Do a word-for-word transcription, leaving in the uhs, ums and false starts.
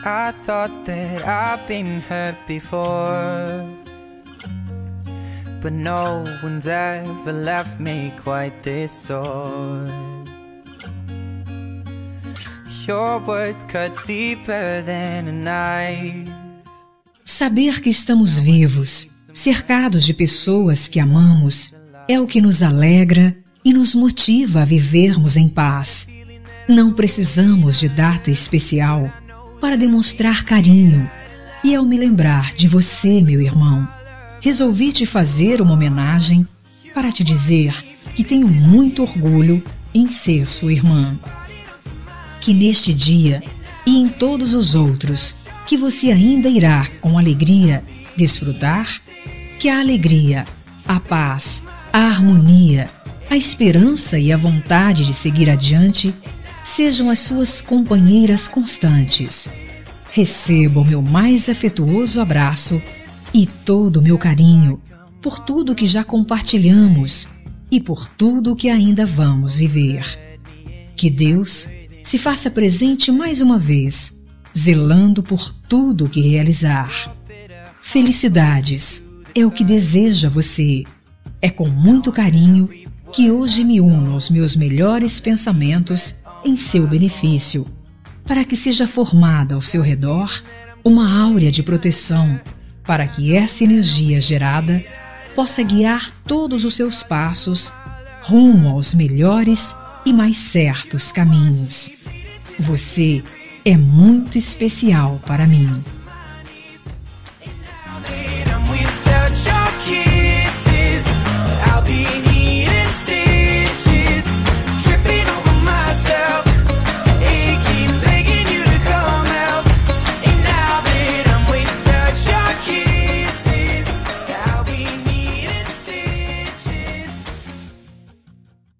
I thought that I've been hurt before, but no one's ever left me quite this sore. Your words cut deeper than a knife. Saber que estamos vivos, cercados de pessoas que amamos, é o que nos alegra e nos motiva a vivermos em paz. Não precisamos de data especial para demonstrar carinho. E ao me lembrar de você, meu irmão, resolvi te fazer uma homenagem para te dizer que tenho muito orgulho em ser sua irmã. Que neste dia e em todos os outros que você ainda irá com alegria desfrutar, que a alegria, a paz, a harmonia, a esperança e a vontade de seguir adiante sejam as suas companheiras constantes. Receba o meu mais afetuoso abraço e todo o meu carinho por tudo que já compartilhamos e por tudo que ainda vamos viver. Que Deus se faça presente mais uma vez, zelando por tudo o que realizar. Felicidades é o que deseja você. É com muito carinho que hoje me uno aos meus melhores pensamentos em seu benefício, para que seja formada ao seu redor uma áurea de proteção, para que essa energia gerada possa guiar todos os seus passos rumo aos melhores e mais certos caminhos. Você é muito especial para mim.